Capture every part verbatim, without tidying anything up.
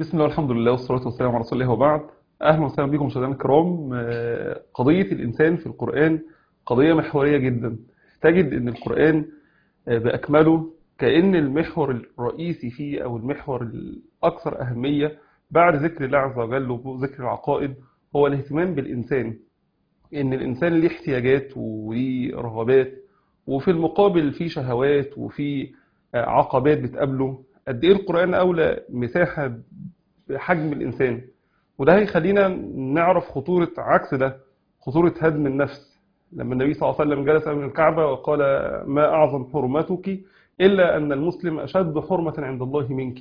بسم الله والحمد لله والصلاة والسلام على رسول الله وبعد. أهلا وسهلا بكم مشاهدينا الكرام. آه، قضية الإنسان في القرآن قضية محورية جدا. تجد أن القرآن آه، بأكمله كأن المحور الرئيسي فيه أو المحور الأكثر أهمية بعد ذكر الله عز وجل وذكر العقائد هو الاهتمام بالإنسان، إن الإنسان ليه احتياجات وليه رغبات، وفي المقابل فيه شهوات وفيه آه، عقبات بتقابله. قد إيه القرآن أولى مساحة بحجم الإنسان، وده هيخلينا نعرف خطورة عكس ده، خطورة هدم النفس. لما النبي صلى الله عليه وسلم جلس أمام الكعبة وقال: ما أعظم حرمتك إلا أن المسلم أشد حرمة عند الله منك.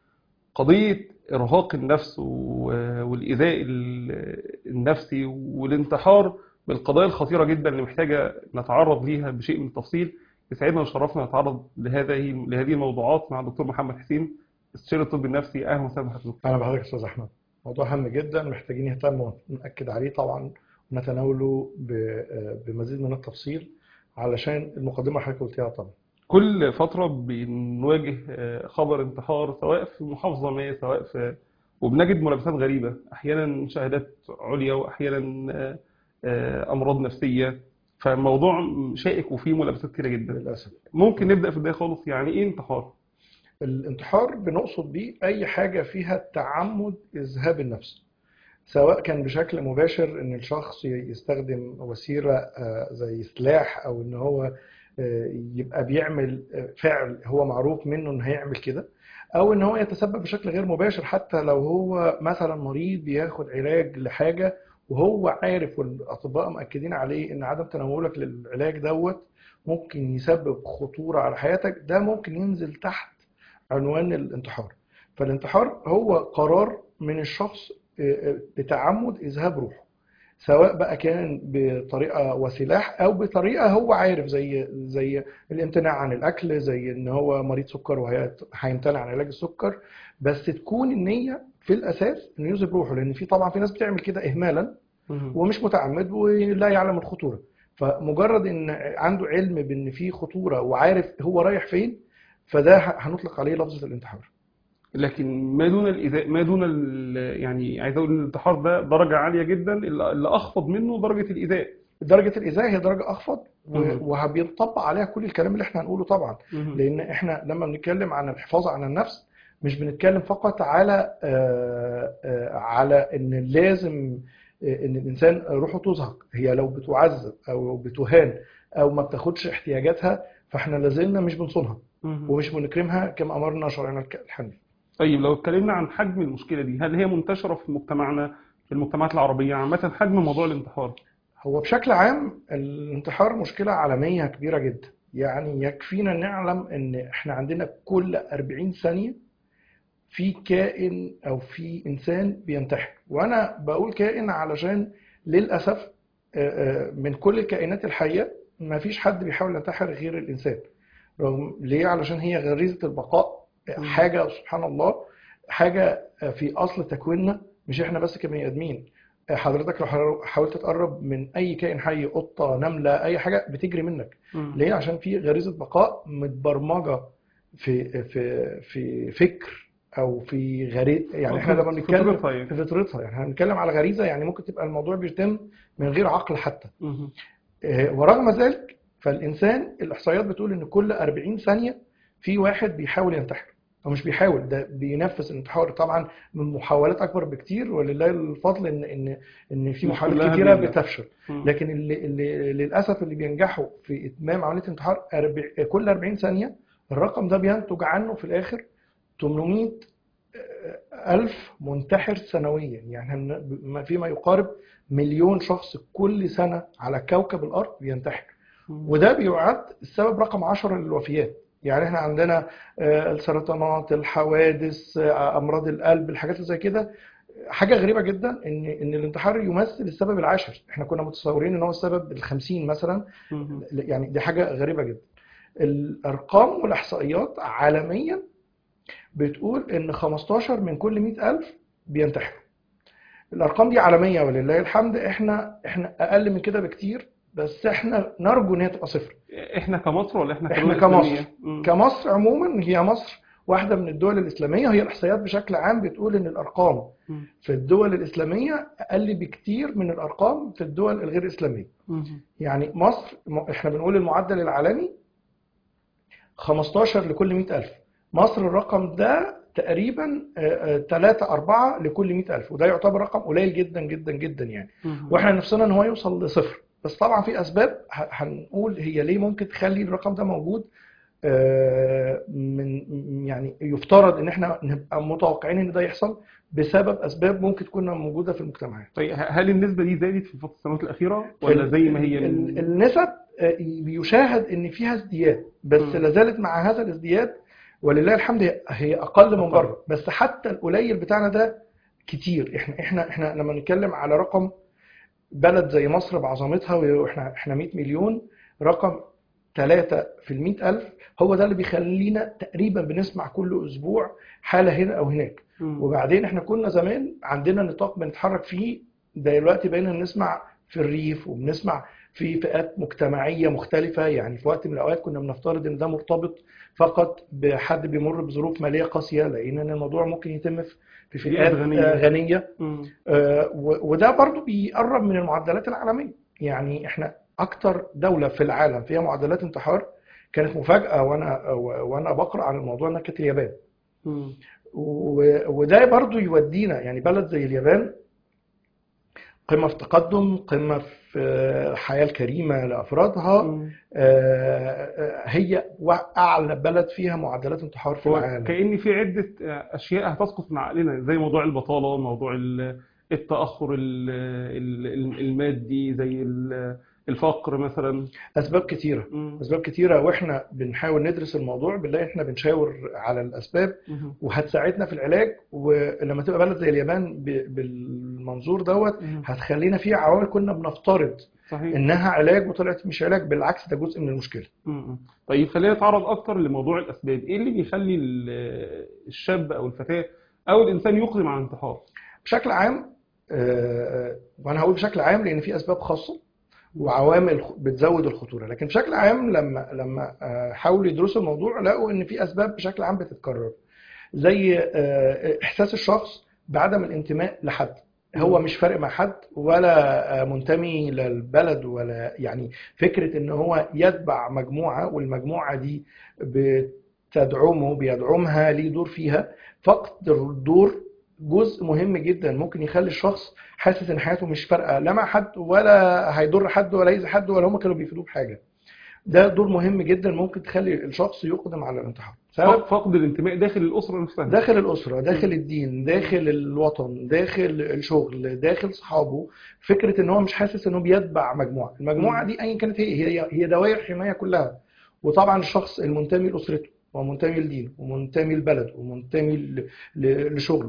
قضية إرهاق النفس و- والإيذاء ال- النفسي والانتحار من القضايا الخطيرة جدا اللي محتاجة نتعرض ليها بشيء من التفصيل. يسعدنا وشرفنا نتعرض لهذه لهذه الموضوعات مع الدكتور محمد حسين، استشاري الطب النفسي. أهلا وسهلا بحضرتك. أنا بحضرتك يا أستاذ أحمد. موضوع هام جدا محتاجين نهتم ونأكد عليه طبعا، ونتناوله ب- بمزيد من التفصيل علشان المقدمة اللي حضرتك قلتيها طبعا. كل فترة بنواجه آه، خبر انتحار، سواء في محافظة ما، سواء في، وبنجد ملابسات غريبة، أحيانا شهادات عليا وأحيانا آه، آه، أمراض نفسية. فالموضوع شائك وفيه ملابسات كتيرة جدا. للأسف ممكن نبدأ في البداية خالص، يعني إيه انتحار؟ الانتحار بنقصد بيه أي حاجة فيها تعمد إذهاب النفس، سواء كان بشكل مباشر إن الشخص يستخدم وسيلة آه، زي سلاح، أو إن هو آه، يبقى بيعمل آه، فعل هو معروف منه إن هيعمل كده، أو إن هو يتسبب بشكل غير مباشر حتى لو هو مثلا مريض بياخد علاج لحاجة وهو عارف والأطباء مأكدين عليه إن عدم تناولك للعلاج دوت ممكن يسبب خطورة على حياتك. ده ممكن ينزل تحت عنوان الانتحار. فالانتحار هو قرار من الشخص بتعمد إذهاب روحه، سواء بقى كان بطريقة وسلاح أو بطريقة هو عارف، زي زي الامتناع عن الأكل، زي إن هو مريض سكر وهيمتنع عن علاج السكر، بس تكون النية في الأساس إنه يذهب روحه. لأن في طبعا في ناس بتعمل كده إهمالا مهم. ومش متعمد ولا يعلم الخطورة. فمجرد إن عنده علم بإن في خطورة وعارف هو رايح فين، فده هنطلق عليه لفظة الانتحار. لكن ما دون الإيذاء، ما دون ال- يعني عايز أقول الانتحار ده درجة عالية جدا، اللي اللي أخفض منه درجة الإيذاء. درجة الإيذاء هي درجة أخفض، و- مهم. وهبيطبق عليها كل الكلام اللي احنا هنقوله طبعا. مهم. لأن احنا لما بنتكلم عن الحفاظ على النفس مش بنتكلم فقط على آه، آه، على إن لازم آه، إن الإنسان روحه تزهق. هي لو بتعذب أو بتهان أو ما بتاخدش احتياجاتها، فاحنا لازلنا مش بنصونها مهم. ومش بنكرمها كما أمرنا شرعنا الحنيف. طيب لو اتكلمنا عن حجم المشكلة دي، هل هي منتشرة في مجتمعنا، في المجتمعات العربية عامة، حجم موضوع الانتحار؟ هو بشكل عام الانتحار مشكلة عالمية كبيرة جدا. يعني يكفينا نعلم ان احنا عندنا كل أربعين ثانية في كائن او في انسان بينتحر. وانا بقول كائن علشان للأسف آه، آه، من كل الكائنات الحية ما فيش حد بيحاول ينتحر غير الانسان. رغم ليه؟ علشان هي غريزة البقاء، مم. حاجة سبحان الله، حاجة في أصل تكويننا، مش إحنا بس كبني آدمين. حضرتك لو حاولت تقرب من أي كائن حي، قطة، نملة، أي حاجة، بتجري منك. مم. ليه؟ عشان في غريزة بقاء متبرمجة في في في فكر أو في غريزة. يعني إحنا لما في بنتكلم فطرتها يعني. في فطرتها، يعني هنتكلم على غريزة، يعني ممكن تبقى الموضوع بيتم من غير عقل حتى. مم. آه، ورغم ذلك فالإنسان الإحصائيات بتقول إن كل أربعين ثانية في واحد بيحاول ينتحر، أو مش بيحاول، ده بينفذ الانتحار. طبعا من محاولات أكبر بكتير، ولله الفضل إن إن إن في مش محاولات كلها كتيرة بينجح. بتفشل. مم. لكن اللي, اللي للأسف اللي بينجحوا في إتمام عملية الانتحار أربع- كل أربعين ثانية، الرقم ده بينتج عنه في الآخر ثمانمائة ألف منتحر سنويا. يعني هن- ما فيما يقارب مليون شخص كل سنة على كوكب الأرض بينتحر. مم. وده بيعد السبب رقم عشرة للوفيات. يعني احنا عندنا آه، السرطانات، الحوادث، آه، أمراض القلب، الحاجات اللي زي كده. حاجة غريبة جدا إن إن الانتحار يمثل السبب العاشر. احنا كنا متصورين إن هو السبب الخمسين مثلا. مم. يعني دي حاجة غريبة جدا. الأرقام والإحصائيات عالميا بتقول إن خمستاشر من كل مئة ألف بينتحروا. الارقام دي عالميه ولله الحمد. احنا احنا اقل من كده بكتير، بس احنا نرجو ان هي تبقى صفر. احنا كمصر ولا احنا احنا كدولة كمصر، إسلامية؟ مم. كمصر عموما هي مصر واحده من الدول الاسلاميه. هي الاحصائيات بشكل عام بتقول ان الارقام مم. في الدول الاسلاميه اقل بكتير من الارقام في الدول الغير اسلاميه. مم. يعني مصر، احنا بنقول المعدل العالمي خمستاشر لكل مئة ألف. مصر الرقم ده تقريبا ثلاثة أربعة لكل مئة ألف، وده يعتبر رقم قليل جدا جدا جدا يعني. مم. واحنا نفسنا ان هو يوصل لصفر، بس طبعا في اسباب ه- هنقول هي ليه ممكن تخلي الرقم ده موجود. آه، من يعني يفترض ان احنا نبقى متوقعين ان ده يحصل بسبب اسباب ممكن تكون موجوده في المجتمعات. طيب هل النسبة دي زادت في الفترة السنوات الأخيرة ولا ال- زي ما هي ال- من النسب آه، بيشاهد ان فيها ازدياد، بس مم. لازالت مع هذا الازدياد ولله الحمد هي هي اقل من أقل؟ بره. بس حتى القليل بتاعنا ده كتير. احنا احنا احنا لما نتكلم على رقم بلد زي مصر بعظمتها، واحنا احنا مئة مليون، رقم ثلاثة في المئة ألف هو ده اللي بيخلينا تقريبا بنسمع كل أسبوع حالة هنا أو هناك. مم. وبعدين احنا كنا زمان عندنا نطاق بنتحرك فيه، دلوقتي بقينا بنسمع في الريف وبنسمع في فئات مجتمعية مختلفة. يعني في وقت من الأوقات كنا بنفترض إن ده مرتبط فقط بحد بيمر بظروف مالية قاسية، لقينا إن الموضوع ممكن يتم في في فئات فئات غنية. آه، غنية. مم. آه، و- وده برضو بيقرب من المعدلات العالمية. يعني احنا اكتر دولة في العالم فيها معدلات انتحار كانت مفاجأة وانا وانا بقرأ عن الموضوع انها كانت اليابان. مم. و- وده برضو يودينا، يعني بلد زي اليابان قمة في تقدم، قمة في حياة الكريمة لأفرادها. مم. آه، آه، هي أعلى بلد فيها معدلات انتحار في هو العالم. كأن في عدة أشياء هتسقط من عقلنا زي موضوع البطالة، موضوع ال- التأخر ال- ال- المادي، زي ال- الفقر مثلا. أسباب كتيرة، مم. أسباب كتيرة، وإحنا بنحاول ندرس الموضوع بنلاقي إحنا بنشاور على الأسباب مم. وهتساعدنا في العلاج. ولما تبقى بلد زي اليابان ب- بالمنظور دوت مم. هتخلينا فيها عوامل كنا بنفترض صحيح. إنها علاج وطلعت مش علاج، بالعكس ده جزء من المشكلة. مم. طيب خلينا نتعرض أكتر لموضوع الأسباب. إيه اللي بيخلي ال- الشاب أو الفتاة أو الإنسان يقدم على الانتحار؟ بشكل عام، آه، وأنا هقول بشكل عام لأن في أسباب خاصة وعوامل بتزود الخطورة، لكن بشكل عام لما لما آه، حاولوا يدرسوا الموضوع لقوا إن في أسباب بشكل عام بتتكرر، زي آه، احساس الشخص بعدم الانتماء لحد. هو مم. مش فارق مع حد ولا آه، منتمي للبلد، ولا يعني فكرة ان هو يتبع مجموعة والمجموعة دي بتدعمه بيدعمها ليه دور فيها. فقد الدور جزء مهم جدا ممكن يخلي الشخص حاسس ان حياته مش فارقة لا مع حد ولا هيضر حد ولا يأذي حد ولا هم كانوا بيفيدوه بحاجة. ده دور مهم جدا ممكن تخلي الشخص يقدم على الانتحار. سبب فق- فقد الانتماء داخل الأسرة نفسها. داخل الأسرة، داخل مم. الدين، داخل الوطن، داخل الشغل، داخل صحابه. فكرة ان هو مش حاسس انه بيتبع مجموعة. المجموعة مم. دي ايا كانت هي هي هي دوائر حماية كلها. وطبعا الشخص المنتمي لأسرته ومنتمي لدينه ومنتمي لبلده ومنتمي ل- ل- لشغله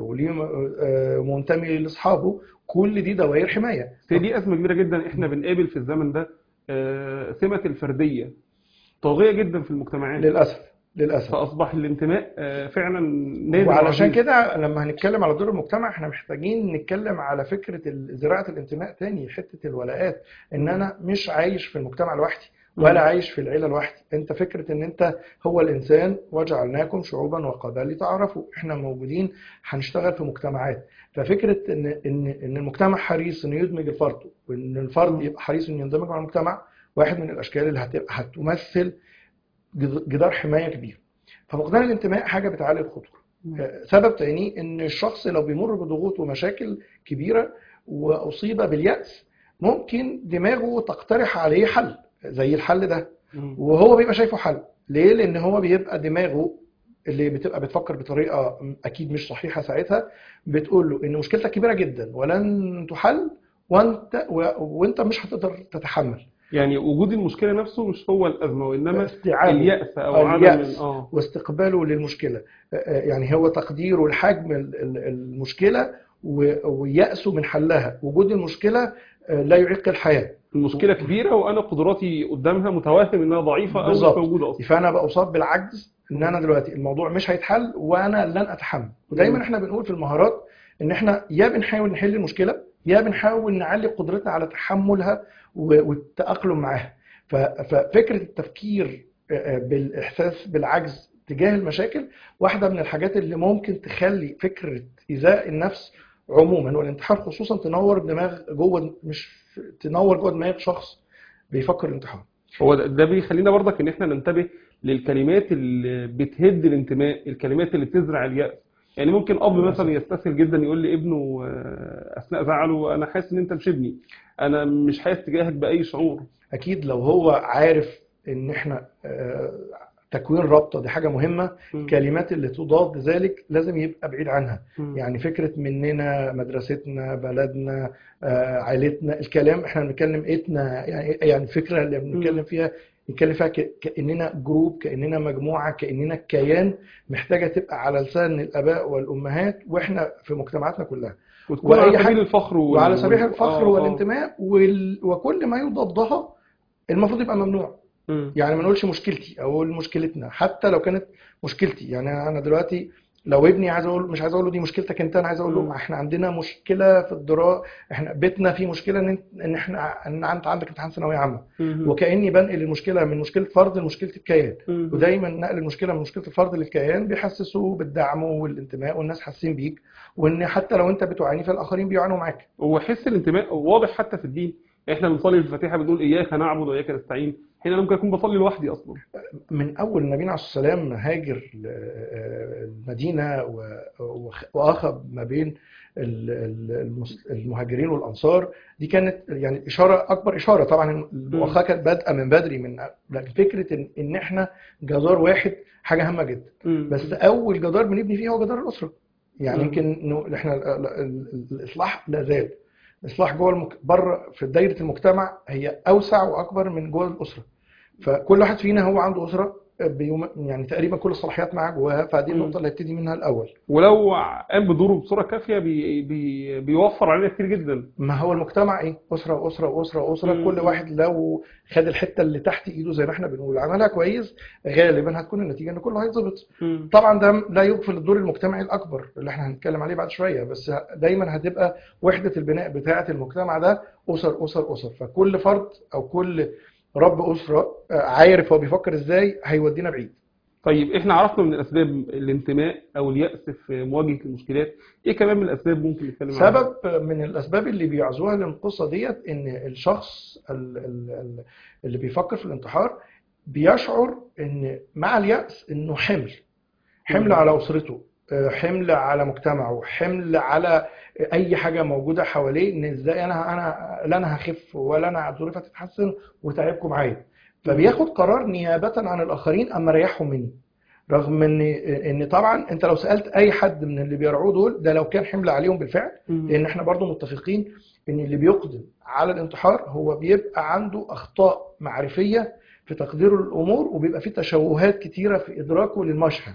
ومنتمي لأصحابه، كل دي دوائر حماية. هي دي أزمة كبيرة جدا. إحنا بنقابل في الزمن ده آه، سمة الفردية طاغية جدا في المجتمعات، للأسف للأسف. فأصبح الانتماء آه، فعلا نادر وعلشان وعزيز. كده لما هنتكلم على دور المجتمع احنا محتاجين نتكلم على فكرة ال- زراعة الانتماء تاني، حتة الولاءات. ان مم. انا مش عايش في المجتمع لوحدي مم. ولا عايش في العيلة لوحدي. انت فكرة ان انت هو الانسان وجعلناكم شعوبا وقبائل لتعارفوا. احنا موجودين هنشتغل في مجتمعات. ففكرة ان ان ان المجتمع حريص انه يدمج الفرد وان الفرد مم. يبقى حريص انه يندمج مع المجتمع، واحد من الاشكال اللي هتبقى هتمثل جدار حماية كبير. ففقدان الانتماء حاجة بتعلي الخطورة. مم. سبب تاني ان الشخص لو بيمر بضغوط ومشاكل كبيرة واصيب باليأس ممكن دماغه تقترح عليه حل زي الحل ده، مم. وهو بيبقى شايفه حل. ليه؟ لان هو بيبقى دماغه اللي بتبقى بتفكر بطريقة اكيد مش صحيحة ساعتها بتقول له ان مشكلتك كبيرة جدا ولن تحل، وانت وانت مش هتقدر تتحمل. يعني وجود المشكلة نفسه مش هو الأزمة، وإنما استيعابه اليأس أو عدم ال- اليأس آه واستقباله للمشكلة. يعني هو تقديره لحجم ال- ال- المشكلة و- ويأسه من حلها. وجود المشكلة لا يعيق الحياة. المشكلة كبيرة وأنا قدراتي قدامها متوهم إنها ضعيفة أو مش بالظبط. موجودة أصلا. فأنا بقى أصاب بالعجز ان مم. انا دلوقتي الموضوع مش هيتحل وانا لن اتحمل. ودايما مم. احنا بنقول في المهارات ان احنا يا بنحاول نحل المشكلة يا بنحاول نعلي قدرتنا على تحملها و- والتأقلم معاها. ف- ففكرة التفكير آه، بالإحساس بالعجز تجاه المشاكل واحدة من الحاجات اللي ممكن تخلي فكرة إيذاء النفس عموما والانتحار خصوصا تنور دماغ جوه، مش تنور جوه دماغ شخص بيفكر الانتحار. هو ده ده بيخلينا برضك ان احنا ننتبه للكلمات اللي بتهد الانتماء، الكلمات اللي بتزرع اليأس. يعني ممكن اب مثلا يستسهل جدا يقول لابنه آه، اثناء زعله انا حاسس ان انت مش ابني، انا مش حاسس تجاهك باي شعور. اكيد لو هو عارف ان احنا آه، تكوين رابطه دي حاجه مهمه، م. الكلمات اللي تضاد ذلك لازم يبقى بعيد عنها. م. يعني فكره مننا، مدرستنا، بلدنا، آه، عائلتنا، الكلام احنا بنتكلم ايتنا، يعني يعني الفكره اللي بنتكلم م. فيها نتكلم فيها ك- كاننا جروب، كاننا مجموعه، كاننا كيان، محتاجه تبقى على لسان الاباء والامهات واحنا في مجتمعاتنا كلها. وتكون على واي سبيل حد الفخر وال... وعلى سبيل وال... الفخر اه اه والانتماء وال... وكل ما يضادها المفروض يبقى ممنوع. م. يعني ما نقولش مشكلتي او مشكلتنا حتى لو كانت مشكلتي. يعني انا دلوقتي لو ابني عايز اقول، مش عايز اقول له دي مشكلتك انت، انا عايز اقول له م. احنا عندنا مشكله في الدراسه، احنا بيتنا فيه مشكله ان إنت- ان احنا ان انت عندك امتحان ثانويه عامه. م. وكاني بنقل المشكله من مشكله فرد لمشكله الكيان. م. ودايما نقل المشكله من مشكله الفرد للكيان بيحسسه بالدعم والانتماء والناس حاسين بيك، وان حتى لو انت بتعاني فالاخرين بيعانوا معاك. وحس الانتماء واضح حتى في الدين. احنا بنصلي في الفاتحه بنقول اياك نعبد واياك نستعين، حين انا ممكن اكون بصلي لوحدي اصلا. من اول النبي عليه الصلاه والسلام هاجر المدينه واخذ ما بين ال- ال- المس- المهاجرين والانصار، دي كانت يعني اشاره، اكبر اشاره. طبعا المؤاخاه كانت بادئه من بدري، من لكن فكره ان إن احنا جدار واحد حاجه هامه جدا. م. بس اول جدار بنبني فيه هو جدار الاسره. يعني م. يمكن إنه احنا ال- ال- الاصلاح لا زال، الاصلاح جوه المك... بره في دايره المجتمع هي اوسع واكبر من جوه الاسره. فكل واحد فينا هو عنده اسره بيوم، يعني تقريبا كل الصلاحيات معاه جواها، فدي م. النقطه اللي هبتدي منها الاول. ولو قام بدوره بصوره كافيه بي... بي... بيوفر علينا كتير جدا. ما هو المجتمع ايه؟ اسره واسره واسره واسره، م. كل واحد لو خد الحته اللي تحت ايده زي ما احنا بنقول عملها كويس، غالبا هتكون النتيجه ان كله هيتظبط. م. طبعا ده لا يغفل الدور المجتمعي الاكبر اللي احنا هنتكلم عليه بعد شويه، بس دايما هتبقى وحده البناء بتاعه المجتمع ده اسر اسر اسر. فكل فرد او كل رب اسره عارف هو بيفكر ازاي هيودينا بعيد. طيب احنا عرفنا من اسباب الانتماء او اليأس في مواجهة المشكلات، ايه كمان من الاسباب ممكن نتكلم عنها؟ سبب من الاسباب اللي بيعزوها للقصه ديت ان الشخص ال- ال- ال- اللي بيفكر في الانتحار بيشعر ان مع اليأس انه حمل، حمل م. على اسرته، آه، حمل على مجتمعه، حمل على اي حاجه موجوده حواليه، ان ازاي انا انا لا انا هخف ولا انا ظروفي هتتحسن وتعبكم معايا. فبياخد قرار نيابه عن الاخرين اما ريحهم مني. رغم ان ان طبعا انت لو سالت اي حد من اللي بيرعوه دول، ده لو كان حمل عليهم بالفعل، م. لان احنا برضو متفقين ان اللي بيقدم على الانتحار هو بيبقى عنده اخطاء معرفيه في تقديره للامور، وبيبقى فيه تشوهات كتيره في ادراكه للمشهد.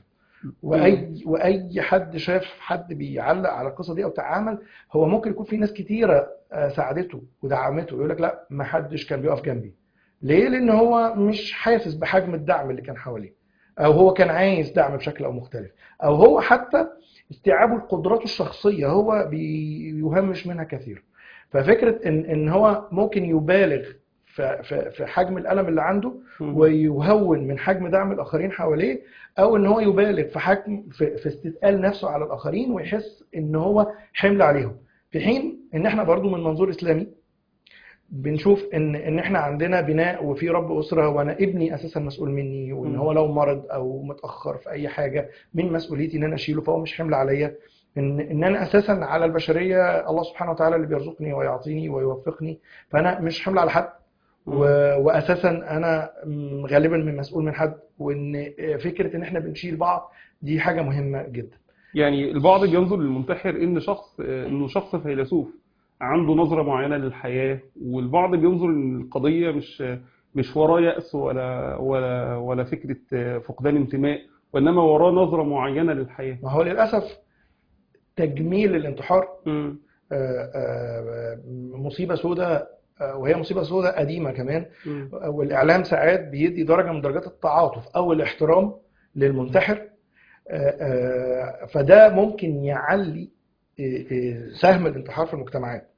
واي واي حد شاف حد بيعلق على القصه دي او تعامل، هو ممكن يكون في ناس كتيره آه، ساعدته ودعمته، يقول لك لا ما حدش كان بيقف جنبي. ليه؟ لان هو مش حاسس بحجم الدعم اللي كان حواليه، او هو كان عايز دعم بشكل او مختلف، او هو حتى استيعابه لقدراته الشخصيه هو بيهمش منها كثير. ففكره ان ان هو ممكن يبالغ في في في حجم الالم اللي عنده م. ويهون من حجم دعم الاخرين حواليه، او ان هو يبالغ في حجم في, في استثقال نفسه على الاخرين ويحس ان هو حمل عليهم. في حين ان احنا برضو من منظور اسلامي بنشوف ان ان احنا عندنا بناء وفي رب اسره، وانا ابني اساسا مسؤول مني، وان م. هو لو مرض او متاخر في اي حاجه من مسؤوليتي ان انا اشيله، فهو مش حمل عليا. ان ان انا اساسا على البشريه الله سبحانه وتعالى اللي بيرزقني ويعطيني ويوفقني، فانا مش حمل على حد. م. و- واساسا انا م- غالبا من مسؤول من حد، وان فكره ان احنا بنشيل بعض دي حاجه مهمه جدا. يعني البعض بينظر للمنتحر ان شخص انه شخص فيلسوف عنده نظرة معينة للحياة، والبعض بينظر ان القضية مش مش وراه يأس ولا ولا ولا فكرة فقدان انتماء، وانما وراه نظرة معينة للحياة. ما هو للاسف تجميل الانتحار م. آه، آه، مصيبة سوداء، آه، وهي مصيبة سوداء قديمة كمان. م. والإعلام ساعات بيدي درجة من درجات التعاطف أو الاحترام للمنتحر، آه، آه، فده ممكن يعلي آه، آه، سهم الانتحار في المجتمعات.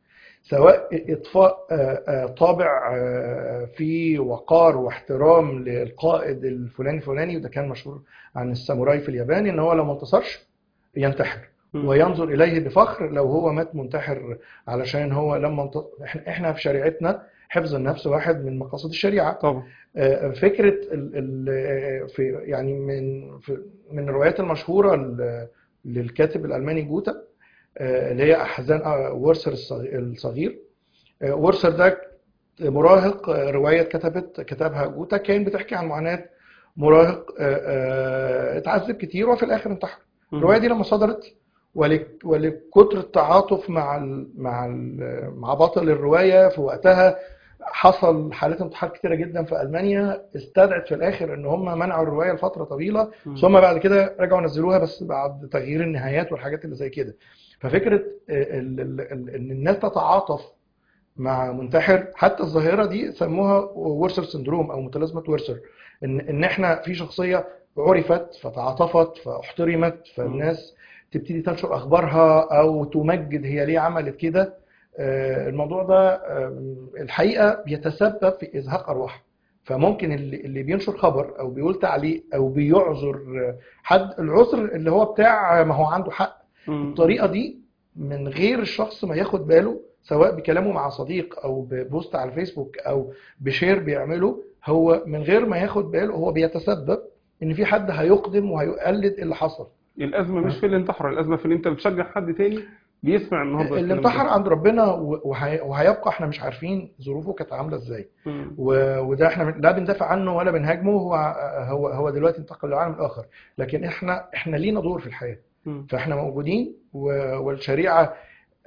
سواء إضفاء آه، آه، طابع آه، فيه وقار واحترام للقائد الفلاني الفلاني، وده كان مشهور عن الساموراي في اليابان، إن هو لو ما انتصرش ينتحر مم. وينظر إليه بفخر لو هو مات منتحر، علشان هو لما انتصر. إحنا إحنا في شريعتنا حفظ النفس واحد من مقاصد الشريعة. طبعا. آه، فكرة ال ال في يعني من في من الروايات المشهورة ل- للكاتب الألماني جوتا، آه، اللي هي أحزان آه، وورسر الصغ- الصغير. آه، وورسر ده مراهق، آه، رواية كتبت كتبها جوتا، كان بتحكي عن معاناة مراهق آه، آه، اتعذب كتير وفي الآخر انتحر. الرواية مم. دي لما صدرت، ولك- ولكتر التعاطف مع ال مع ال مع بطل الرواية في وقتها، حصل حالات انتحار كتيرة جدا في ألمانيا، استدعت في الآخر إن هم منعوا الرواية لفترة طويلة، مم. ثم بعد كده رجعوا نزلوها بس بعد تغيير النهايات والحاجات اللي زي كده. ففكرة آه، ال- ال- ال- إن الناس تتعاطف مع منتحر، حتى الظاهرة دي سموها وورسر سندروم أو متلازمة وورسر، إن إن إحنا في شخصية عرفت فتعاطفت فاحترمت، مم. فالناس تبتدي تنشر أخبارها أو تمجد هي ليه عملت كده. آه، الموضوع ده آه، الحقيقة بيتسبب في إزهاق أرواح. فممكن اللي اللي بينشر خبر أو بيقول تعليق أو بيعذر آه، حد، العذر اللي هو بتاع ما هو عنده حق، مم. الطريقة دي من غير الشخص ما ياخد باله، سواء بكلامه مع صديق او ببوست على الفيسبوك او بشير بيعمله، هو من غير ما ياخد باله هو بيتسبب ان في حد هيقدم وهيقلد اللي حصل. الأزمة مش ها؟ في اللي انتحر، الأزمة في اللي انت بتشجع حد تاني بيسمع النهارده اللي الكلام انتحر ده. عند ربنا وهي- وهيبقى احنا مش عارفين ظروفه كانت عامله ازاي، مم. و- وده احنا لا بندافع عنه ولا بنهاجمه. هو هو هو دلوقتي انتقل للعالم الاخر، لكن احنا احنا لينا دور في الحياه، مم. فاحنا موجودين، و- والشريعه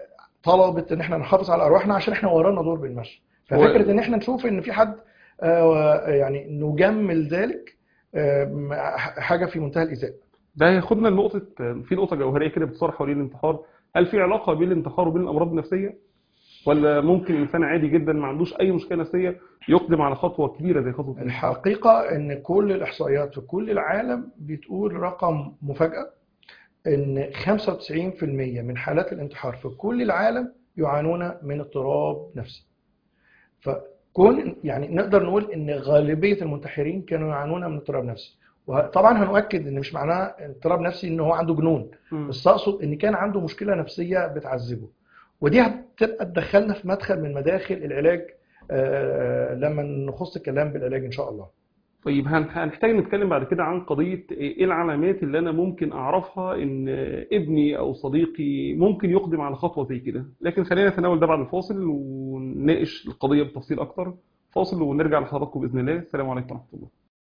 طلبت ان احنا نحافظ على ارواحنا عشان احنا ورانا دور بالمشي. هو ففكره ان احنا نشوف ان في حد آه، يعني نجمل ذلك، آه، حاجه في منتهى الايذاء. ده هياخدنا لنقطة، في نقطة جوهرية كده بتصور حوالين الانتحار. هل في علاقة بين الانتحار وبين الأمراض النفسية؟ ولا ممكن إنسان عادي جدا ما عندوش أي مشكلة نفسية يقدم على خطوة كبيرة زي خطوة الانتحار؟ الحقيقه ان كل الاحصائيات في كل العالم بتقول رقم مفاجاه، ان خمسة وتسعين في المية من حالات الانتحار في كل العالم يعانون من اضطراب نفسي. فكون يعني نقدر نقول ان غالبيه المنتحرين كانوا يعانون من اضطراب نفسي. وطبعا هنؤكد ان مش معناه اضطراب نفسي ان هو عنده جنون، مم. بس اقصد ان كان عنده مشكله نفسيه بتعذبه، ودي هتبقى تدخلنا في مدخل من مداخل العلاج آه، لما نخص الكلام بالعلاج ان شاء الله. طيب هن- هنحتاج نتكلم بعد كده عن قضية إيه العلامات اللي أنا ممكن أعرفها إن ابني أو صديقي ممكن يقدم على خطوة زي كده، لكن خلينا نتناول ده بعد الفاصل ونناقش القضية بتفصيل أكتر. فاصل ونرجع لحضراتكم بإذن الله. السلام عليكم ورحمة الله.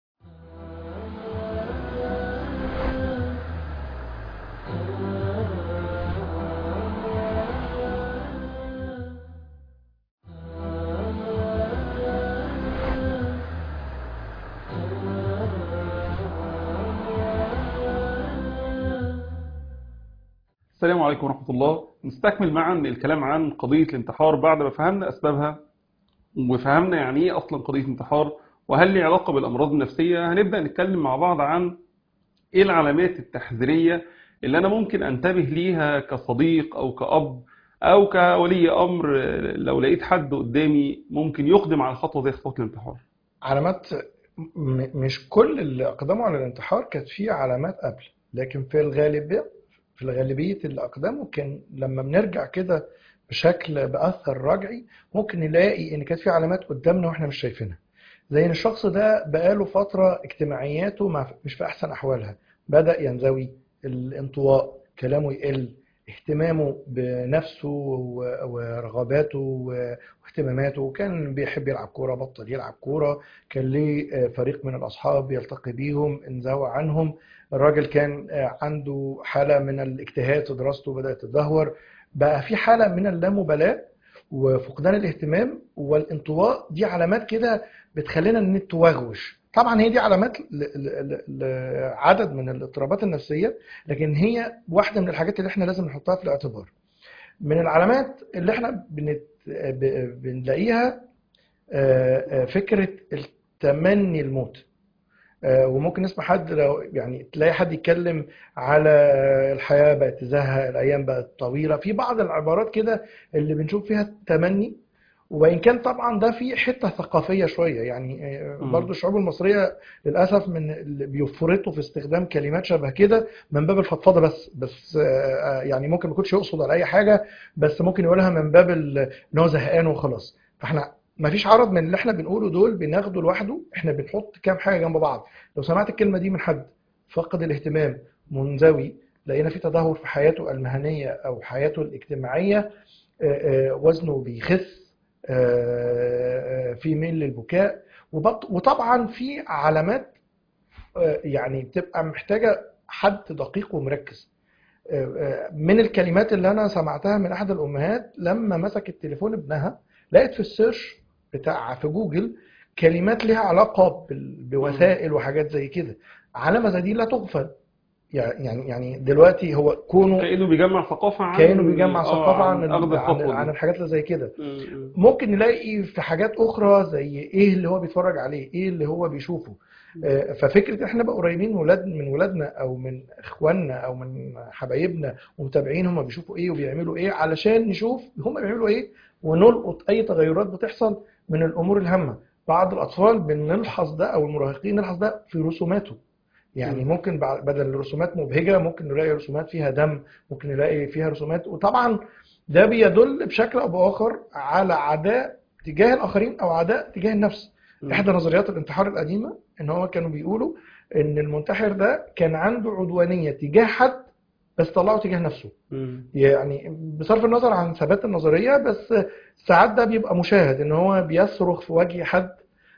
السلام عليكم ورحمة الله. نستكمل معا الكلام عن قضية الانتحار بعد ما فهمنا أسبابها وفهمنا يعني إيه أصلا قضية الانتحار وهل لي علاقة بالأمراض النفسية. هنبدأ نتكلم مع بعض عن إيه العلامات التحذيرية اللي أنا ممكن أنتبه ليها كصديق أو كأب أو كولي أمر لو لقيت حد قدامي ممكن يقدم على خطوة زي خطوة الانتحار. علامات، م- مش كل اللي اقدموا على الانتحار كانت فيه علامات قبل، لكن في الغالبيه في الغالبيه اللي اقدموا كان لما بنرجع كده بشكل باثر رجعي ممكن نلاقي ان كانت في علامات قدامنا واحنا مش شايفينها، زي ان الشخص ده بقاله فتره اجتماعياته مع- مش في احسن احوالها، بدأ ينزوي، الانطواء، كلامه يقل، اهتمامه بنفسه و- ورغباته و- واهتماماته. كان بيحب يلعب كوره بطل يلعب كوره، كان ليه آه، فريق من الاصحاب يلتقي بيهم انزوى عنهم، الراجل كان آه، عنده حاله من الاجتهاد في دراسته بدأت تتدهور، بقى في حاله من اللامبالاه وفقدان الاهتمام والانطواء. دي علامات كده بتخلينا نتوغوش. طبعا هي دي علامات ل- ل- ل- لعدد من الاضطرابات النفسية، لكن هي واحدة من الحاجات اللي احنا لازم نحطها في الاعتبار. من العلامات اللي احنا بنت... ب- بنلاقيها آه، آه، فكرة التمني الموت. آه، وممكن نسمع حد لو يعني تلاقي حد يتكلم على الحياة بقت تزهق، الأيام بقت طويلة، في بعض العبارات كده اللي بنشوف فيها التمني. وإن كان طبعا ده في حتة ثقافية شوية، يعني آه، برضو مم. الشعوب المصرية للأسف من اللي بيفرطوا في استخدام كلمات شبه كده من باب الفضفضة بس بس آه، آه، يعني ممكن ما يكونش يقصد على أي حاجة، بس ممكن يقولها من باب ال- إن هو زهقان وخلاص. فاحنا ما فيش عرض من اللي احنا بنقوله دول بناخده لوحده، احنا بنحط كام حاجة جنب بعض. لو سمعت الكلمة دي من حد فقد الاهتمام، منزوي، لقينا في تدهور في حياته المهنية أو حياته الاجتماعية، آه، آه، وزنه بيخس، آه، آه، في ميل للبكاء، وبط- وطبعا في علامات آه، يعني بتبقى محتاجة حد دقيق ومركز. آه، آه، من الكلمات اللي أنا سمعتها من أحد الأمهات لما مسكت تليفون ابنها، لقيت في السيرش بتاع في جوجل كلمات لها علاقة بال- مم. بوسائل وحاجات زي كده. علامة زي دي لا تغفل. يعني يعني دلوقتي هو كونه كأنه بيجمع ثقافة كأنه عن بيجمع اه ثقافة عن عن ال- أخذ عن الخطوة عن دي. الحاجات اللي زي كده. مم. ممكن نلاقي في حاجات أخرى زي إيه اللي هو بيتفرج عليه، إيه اللي هو بيشوفه. مم. آه، ففكرة إحنا نبقى قريبين من ولاد من ولادنا أو من إخواننا أو من حبايبنا ومتابعين هم بيشوفوا إيه وبيعملوا إيه علشان نشوف هم بيعملوا إيه، ونلقط أي تغيرات بتحصل من الأمور الهامة. بعض الأطفال بنلحظ ده أو المراهقين نلحظ ده في رسوماته. يعني مم. ممكن بع- بدل الرسومات مبهجة ممكن نلاقي رسومات فيها دم، ممكن نلاقي فيها رسومات. وطبعا ده بيدل بشكل أو بآخر على عداء تجاه الآخرين أو عداء تجاه النفس. مم. إحدى نظريات الانتحار القديمة إن هو كانوا بيقولوا إن المنتحر ده كان عنده عدوانية تجاه حد بس طلعه تجاه نفسه. مم. يعني بصرف النظر عن ثبات النظرية، بس ساعات ده بيبقى مشاهد ان هو بيصرخ في وجه حد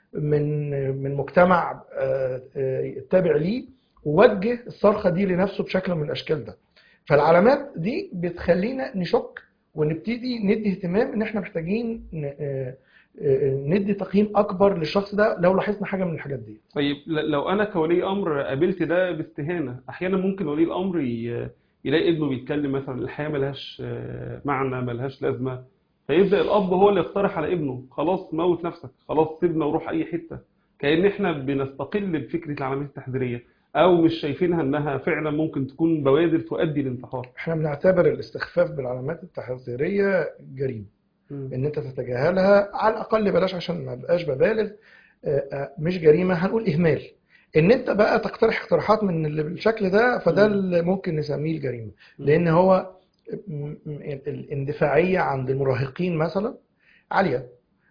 من من مجتمع آه، آه، تابع ليه، ووجه الصرخة دي لنفسه بشكل من الاشكال ده. فالعلامات دي بتخلينا نشك ونبتدي ندي اهتمام ان احنا محتاجين ن- آه، آه، ندي تقييم اكبر للشخص ده لو لاحظنا حاجة من الحاجات دي. طيب ل- لو أنا كولي أمر قابلت ده باستهانة، أحيانا ممكن ولي الأمر ي- يلاقي ابنه بيتكلم مثلا الحياة ملهاش آه، معنى، ملهاش لازمة، فيبدأ الأب هو اللي يقترح على ابنه خلاص موت نفسك، خلاص سيبنا وروح أي حتة. كأن إحنا بنستقل بفكرة العلامات التحذيرية، أو مش شايفينها إنها فعلا ممكن تكون بوادر تؤدي للانتحار. احنا بنعتبر الاستخفاف بالعلامات التحذيرية جريمة، مم. ان انت تتجاهلها على الاقل، بلاش عشان ما بقاش ببالغ، آه، آه، مش جريمه، هنقول اهمال. ان انت بقى تقترح اقتراحات من اللي بالشكل ده فده مم. اللي ممكن نسميه الجريمه. مم. لان هو م- م- الاندفاعيه عند المراهقين مثلا عاليه.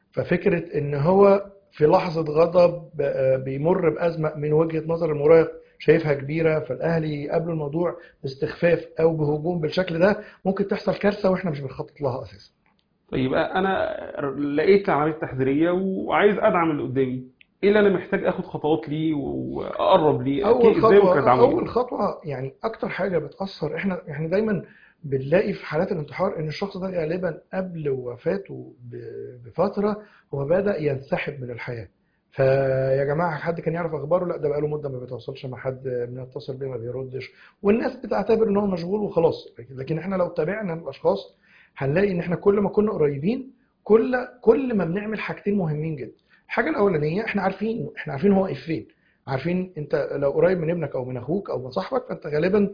ففكره ان هو في لحظه غضب آه، بيمر بازمه من وجهه نظر المراهق شايفها كبيره، فالاهل يقابلوا الموضوع باستخفاف او بهجوم بالشكل ده، ممكن تحصل كارثه واحنا مش بنخطط لها اساسا. طيب انا لقيت العمليه التحذيريه وعايز ادعم اللي قدامي، ايه اللي انا محتاج اخد خطوات ليه واقرب ليه، اول أكيد ازاي ممكن خطوه ادعمه اول ليه؟ خطوه يعني اكتر حاجه بتاثر، احنا احنا دايما بنلاقي في حالات الانتحار ان الشخص ده غالبا قبل وفاته ب- بفتره هو بدا ينسحب من الحياه. فيا جماعه حد كان يعرف اخباره؟ لا، ده بقاله مده ما بيتواصلش مع حد، بنتصل بيه ما بيردش، والناس بتعتبر ان هو مشغول وخلاص. لكن لكن احنا لو تابعنا الاشخاص هنلاقي ان احنا كل ما كنا قريبين كل كل ما بنعمل حاجتين مهمين جدا. الحاجه الاولانيه احنا عارفين احنا عارفين هو واقف فين. عارفين انت لو قريب من ابنك او من اخوك او من صاحبك فانت غالبا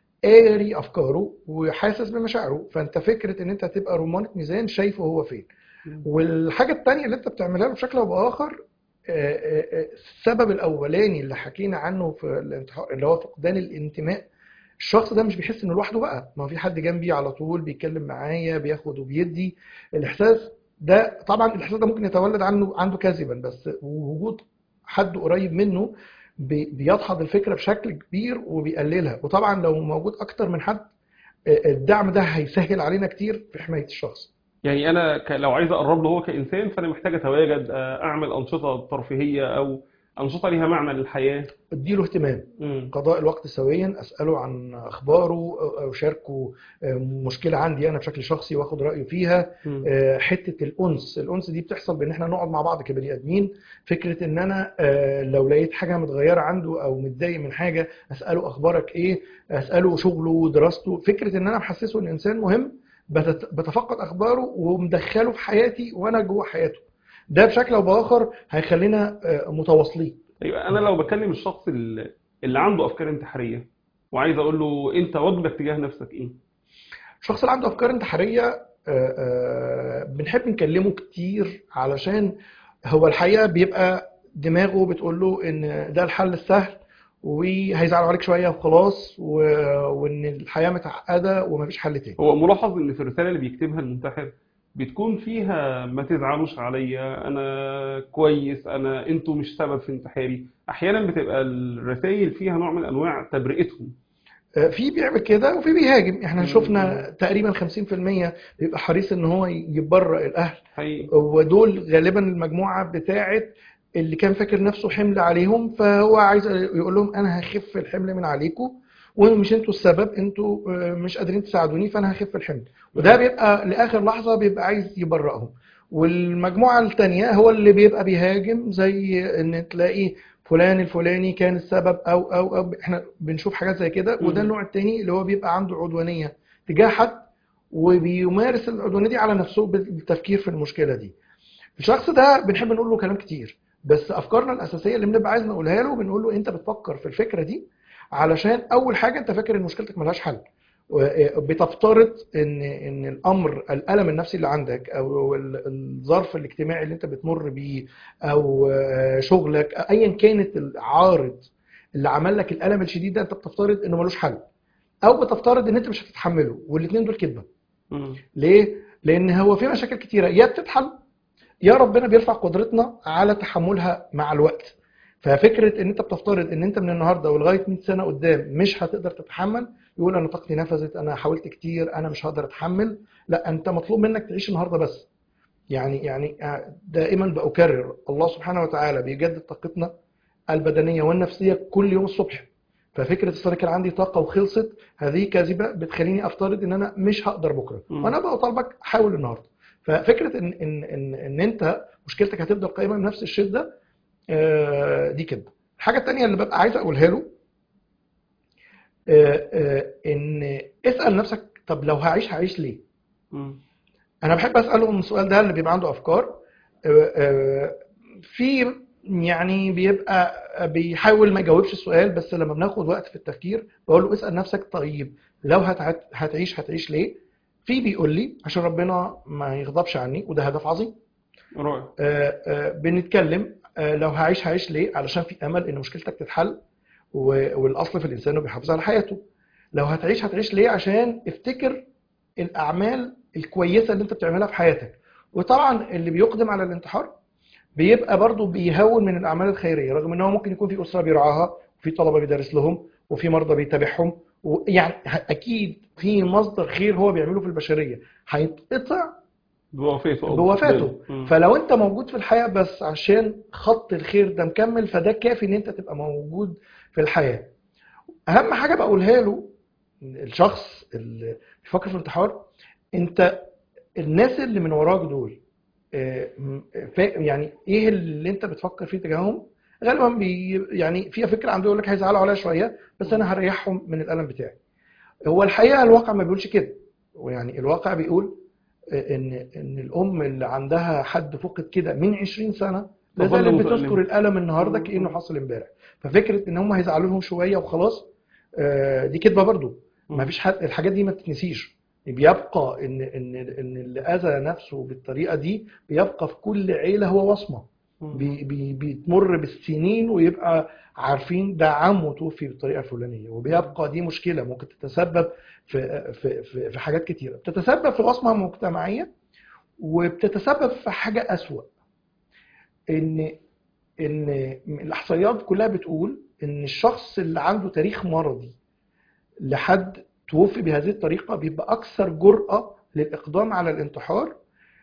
قاري افكاره وحاسس بمشاعره، فانت فكره ان انت تبقى رمانة ميزان شايفه هو فين. مم. والحاجه الثانيه اللي انت بتعملها له بشكل او باخر، آه، آه، آه، السبب الاولاني اللي حكينا عنه في الانتحار اللي هو فقدان الانتماء، الشخص ده مش بيحس انه لوحده بقى، ما في حد جنبي على طول بيتكلم معايا بياخد وبيدي. الاحساس ده طبعا الاحساس ده ممكن يتولد عنه عنده كاذبا، بس وجود حد قريب منه بي- بيدحض الفكره بشكل كبير وبيقللها. وطبعا لو موجود اكتر من حد آه، الدعم ده هيسهل علينا كتير في حمايه الشخص. يعني انا ك... لو عايز اقرب له هو كانسان، فانا محتاج اتواجد، آه، اعمل انشطه ترفيهيه او انشطه ليها معنى للحياه. اديله اهتمام، مم. قضاء الوقت سويا، اساله عن اخباره او أو اشاركه آه، مشكله عندي انا بشكل شخصي واخد رايه فيها. مم. آه، حته الانس الانس دي بتحصل بان احنا نقعد مع بعض كبني ادمين. فكره ان انا آه، لو لقيت حاجه متغيره عنده او متضايق من حاجه اساله اخبارك ايه، اساله شغله ودراسته. فكره ان انا محسسه ان الانسان مهم، بتت- بتفقد اخباره ومدخله في حياتي وانا جوه حياته. ده بشكل او باخر هيخلينا آه، متواصلين. ايوه، انا لو بكلم الشخص اللي اللي عنده افكار انتحاريه وعايز اقول له انت واجبك تجاه نفسك ايه؟ الشخص اللي عنده افكار انتحاريه آه، آه، بنحب نكلمه كتير، علشان هو الحقيقه بيبقى دماغه بتقول له ان ده الحل السهل وهيزعلوا عليك شويه وخلاص، و- وان الحياه متعقده ومفيش حل تاني. هو ملاحظ ان في الرساله اللي بيكتبها المنتحر بتكون فيها ما تزعلوش عليا، انا كويس، انا انتوا مش سبب في انتحاري. احيانا بتبقى الرسائل فيها نوع من انواع تبرئتهم. آه، في بيعمل كده وفي بيهاجم. احنا امم شفنا تقريبا خمسين في المية بيبقى حريص ان هو يبرئ الاهل، حقيقي. ودول غالبا المجموعه بتاعه اللي كان فاكر نفسه حمل عليهم، فهو عايز يقول لهم انا هخف الحمل من عليكم، ومش انتوا السبب، انتوا آه، مش قادرين تساعدوني، فانا هخف الحمل. وده مم. بيبقى لاخر لحظه بيبقى عايز يبرئهم. والمجموعه التانيه هو اللي بيبقى بيهاجم، زي ان تلاقي فلان الفلاني كان السبب، او او او احنا بنشوف حاجات زي كده. وده مم. النوع التاني اللي هو بيبقى عنده عدوانيه تجاه حد، وبيمارس العدوانيه دي على نفسه بالتفكير في المشكله دي. الشخص ده بنحب نقول له كلام كتير، بس افكارنا الاساسيه اللي بنبقى عايز نقولها له بنقول له انت بتفكر في الفكره دي علشان اول حاجه انت فاكر ان مشكلتك ملهاش حل، بتفترض ان ان الامر الالم النفسي اللي عندك، او ال- الظرف الاجتماعي اللي انت بتمر بيه، او شغلك، ايا كانت العارض اللي عمل لك الالم الشديد ده، انت بتفترض انه ملوش حل، او بتفترض ان انت مش هتتحمله. والاثنين دول كذبه. مم. ليه؟ لان هو في مشاكل كتيره يا بتتحل، يا ربنا بيرفع قدرتنا على تحملها مع الوقت. ففكره ان انت بتفترض ان انت من النهارده ولغايه مية سنه قدام مش هتقدر تتحمل، يقول انا طاقتي نفذت، انا حاولت كتير، انا مش هقدر اتحمل. لا، انت مطلوب منك تعيش النهارده بس. يعني يعني دائما بأكرر، الله سبحانه وتعالى بيجدد طاقتنا البدنيه والنفسيه كل يوم الصبح. ففكره الصدق كان عندي طاقه وخلصت، هذه كاذبه بتخليني افترض ان انا مش هقدر بكره، مم. وانا بقى طالبك حاول النهارده. ففكره ان ان ان ان انت مشكلتك هتفضل قائمه بنفس الشده، آه، دي كده. الحاجه الثانيه اللي ببقى عايز اقولها له، آه، آه، ان اسال نفسك طب لو هعيش هعيش ليه؟ مم. انا بحب اسالهم السؤال ده اللي بيبقى عنده افكار. آه، آه، في يعني بيبقى بيحاول ما يجاوبش السؤال، بس لما بناخد وقت في التفكير بقول له اسال نفسك طيب لو هتع- هتعيش هتعيش ليه؟ في بيقول لي عشان ربنا ما يغضبش عني، وده هدف عظيم. رائع. آه، آه، بنتكلم آه، لو هعيش هعيش ليه؟ علشان في امل ان مشكلتك تتحل، و- والاصل في الانسان انه بيحافظ على حياته. لو هتعيش هتعيش ليه؟ عشان افتكر الاعمال الكويسه اللي انت بتعملها في حياتك. وطبعا اللي بيقدم على الانتحار بيبقى برضه بيهون من الاعمال الخيريه، رغم ان هو ممكن يكون في اسره بيرعاها، وفي طلبه بيدرس لهم، وفي مرضى بيتابعهم، ويعني اكيد في مصدر خير هو بيعمله في البشريه هيتقطع بوفاته او بوفاته. بفقدانه. مم. فلو انت موجود في الحياه بس عشان خط الخير ده مكمل، فده كافي ان انت تبقى موجود في الحياه. اهم حاجه بقولها له الشخص اللي بيفكر في الانتحار، انت الناس اللي من وراك دول آه، م- فا- يعني ايه اللي انت بتفكر فيه تجاههم؟ غالبا بي يعني في فكره عنده يقول لك هيزعلوا عليا شويه بس مم. انا هريحهم من الالم بتاعي. هو الحقيقه الواقع ما بيقولش كده. ويعني الواقع بيقول آه، ان ان الام اللي عندها حد فقد كده من عشرين سنه لا تظل زالت بتذكر متألمة. الالم النهارده مم. كانه مم. حصل امبارح. ففكره ان هم هيزعلوا لهم شويه وخلاص، آه، دي كدبه برضو. ما مم. فيش حد، الحاجات دي ما بتتنسيش. بيبقى ان ان ان اللي اذى نفسه بالطريقه دي بيبقى في كل عيله هو وصمه، مم. بي بي بيتمر بالسنين ويبقى عارفين ده عمه توفي بالطريقه الفلانيه. مم. وبيبقى دي مشكله ممكن تتسبب في في في, في حاجات كتيره، بتتسبب في وصمه مجتمعيه، وبتتسبب في حاجه اسوأ. ان ان الاحصائيات كلها بتقول ان الشخص اللي عنده تاريخ مرضي لحد توفي بهذه الطريقة بيبقى أكثر جرأة للإقدام على الانتحار،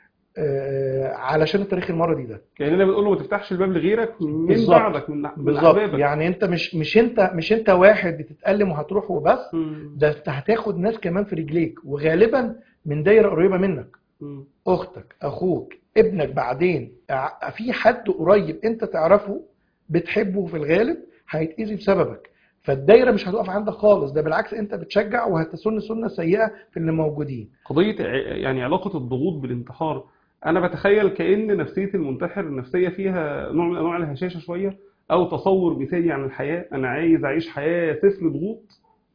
آه، علشان التاريخ المرضي ده. كأننا بنقول له ما تفتحش الباب لغيرك من بالظبط، بعدك، من من بالظبط. أحبابك. يعني أنت مش مش أنت مش أنت واحد بتتألم وهتروح وبس، مم. ده أنت هتاخد ناس كمان في رجليك، وغالبا من دايرة قريبة منك، مم. أختك، أخوك، ابنك، بعدين ع- في حد قريب أنت تعرفه بتحبه في الغالب هيتأذي بسببك. فالدايرة مش هتقف عندك خالص، ده بالعكس أنت بتشجع وهتسن سنة سيئة في اللي موجودين. قضية ع- يعني علاقة الضغوط بالانتحار، أنا بتخيل كأن نفسية المنتحر نفسية فيها نوع من أنواع الهشاشة شوية، او تصور مثالي عن الحياه، انا عايز اعيش حياه صفر ضغوط،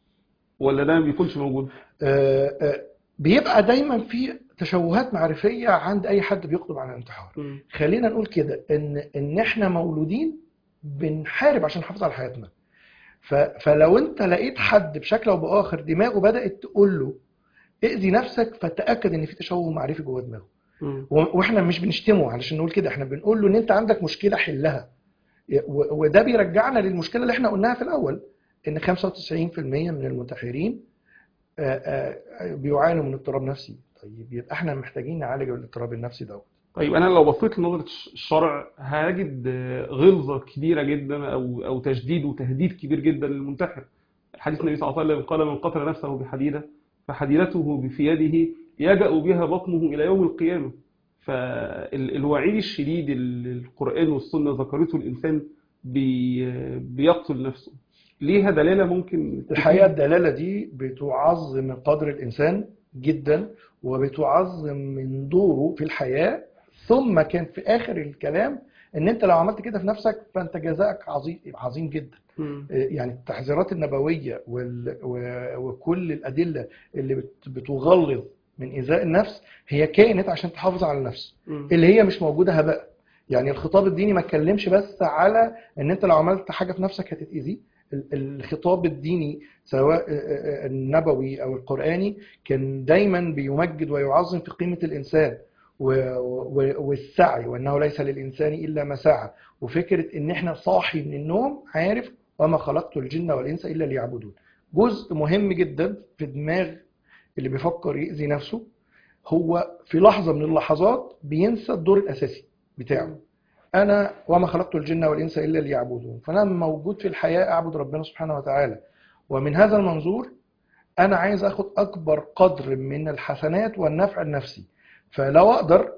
ولا ده ما بيكونش موجود؟ آه، آه، بيبقى دايما في تشوهات معرفيه عند اي حد بيقدم على الانتحار. مم. خلينا نقول كده ان ان احنا مولودين بنحارب عشان نحافظ على حياتنا. ف- فلو انت لقيت حد بشكل او باخر دماغه بدات تقول له اذي نفسك، فتاكد ان في تشوه معرفي جوه دماغه. مم. و- واحنا مش بنشتمه علشان نقول كده، احنا بنقول له ان انت عندك مشكله حلها. و- وده بيرجعنا للمشكله اللي احنا قلناها في الاول، ان خمسة وتسعين بالمية من المنتحرين آه، آه، بيعانوا من اضطراب نفسي. طيب يبقى احنا محتاجين نعالج الاضطراب النفسي ده. طيب انا لو بصيت لنظره الش- الشرع هجد آه، غلظه كبيره جدا، او او تشديد وتهديد كبير جدا للمنتحر. حديث النبي صلى الله عليه وسلم قال: من قتل نفسه بحديده فحديدته في يده يجأ بها بطنه الى يوم القيامه. فالوعيد الشديد اللي القرآن والسنه ذكرته الانسان بي بيقتل نفسه ليها دلاله ممكن الحقيقة تفيد؟ الدلالة دي بتعظم من قدر الإنسان جدا، وبتعظم من دوره في الحياة. ثم كان في آخر الكلام إن أنت لو عملت كده في نفسك فأنت جزاءك عظيم عظيم جدا. مم. يعني التحذيرات النبوية وال- و- وكل الأدلة اللي بت- بتغلظ من إيذاء النفس هي كانت عشان تحافظ على النفس مم. اللي هي مش موجودة هباء. يعني الخطاب الديني ما اتكلمش بس على ان انت لو عملت حاجة في نفسك هتتأذي. ال- الخطاب الديني سواء النبوي او القرآني كان دايما بيمجد ويعظم في قيمة الانسان و- و- والسعي، وانه ليس للانسان الا ما سعى. وفكرة ان احنا صاحي من النوم عارف وما خلقت الجن والانس الا ليعبدون. جزء مهم جدا في دماغ اللي بيفكر يأذي نفسه هو في لحظة من اللحظات بينسى الدور الأساسي بتاعه. أنا وما خلقت الجن والإنس إلا ليعبدون، فأنا موجود في الحياة أعبد ربنا سبحانه وتعالى. ومن هذا المنظور أنا عايز أخد أكبر قدر من الحسنات والنفع النفسي. فلو أقدر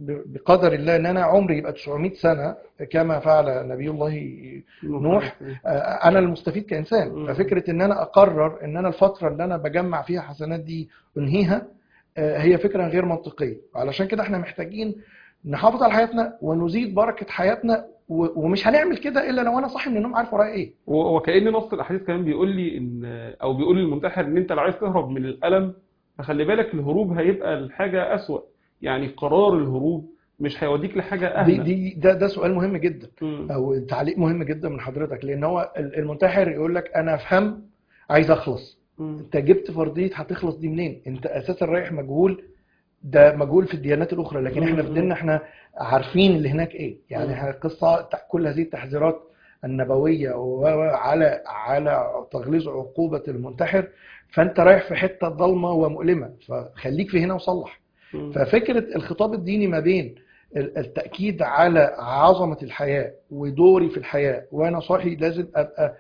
بقدر الله أن أنا عمري يبقى تسعمائة سنة كما فعل نبي الله نوح، أنا المستفيد كإنسان. ففكرة أن أنا أقرر أن أنا الفترة اللي أنا بجمع فيها حسنات دي أنهيها هي فكرة غير منطقية. علشان كده احنا محتاجين نحافظ على حياتنا ونزيد بركة حياتنا، ومش هنعمل كده إلا لو أنا صاحي من النوم عارف ورايا إيه. وكأن نص الأحاديث كمان بيقول لي إن، أو بيقول للمنتحر إن أنت لو عايز تهرب من الألم فخلي بالك الهروب هيبقى الحاجة أسوأ. يعني قرار الهروب مش هيوديك لحاجة دي أهنى. دي ده ده سؤال مهم جدا، مم. أو تعليق مهم جدا من حضرتك. لأن هو المنتحر يقول لك أنا أفهم عايز أخلص. مم. أنت جبت فرضية هتخلص دي منين؟ أنت أساسا رايح مجهول. ده مجهول في الديانات الأخرى، لكن احنا في ديننا احنا عارفين اللي هناك ايه. يعني احنا القصة كل هذه التحذيرات النبوية وعلى على تغليظ عقوبة المنتحر، فانت رايح في حتة ضلمة ومؤلمة، فخليك في هنا وصلح. مم. ففكرة الخطاب الديني ما بين التأكيد على عظمة الحياة ودوري في الحياة، وانا صاحي لازم ابقى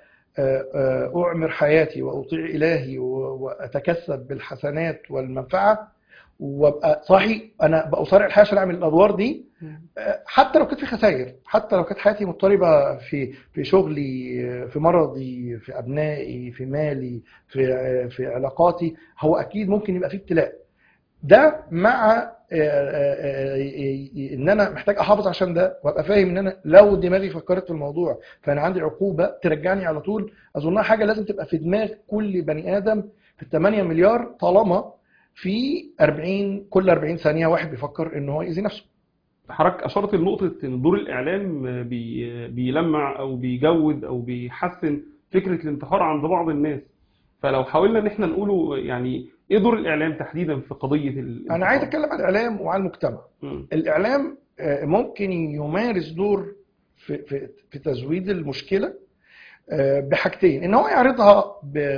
أعمر حياتي وأطيع إلهي وأتكسب بالحسنات والمنفعة، وابقى صاحي انا بأصارع الحياه عشان اعمل الادوار دي. حتى لو كانت في خسائر، حتى لو كانت حياتي مضطربه في في شغلي، في مرضي، في ابنائي، في مالي، في في علاقاتي، هو اكيد ممكن يبقى في ابتلاء. ده مع ان انا محتاج احافظ عشان ده، وابقى فاهم ان انا لو دماغي فكرت في الموضوع فانا عندي عقوبه ترجعني على طول. اظنها حاجه لازم تبقى في دماغ كل بني ادم في الثمانية مليار، طالما في أربعين كل أربعين ثانيه واحد بيفكر ان هو يأذي نفسه. حضرتك اشرت لنقطه ان دور الاعلام بي بيلمع او بيجود او بيحسن فكره الانتحار عند بعض الناس. فلو حاولنا ان احنا نقوله، يعني ايه دور الاعلام تحديدا في قضيه الانتحار؟ انا عايز اتكلم عن الاعلام وعن المجتمع. م. الاعلام ممكن يمارس دور في في في تزويد المشكله بحاجتين: ان هو يعرضها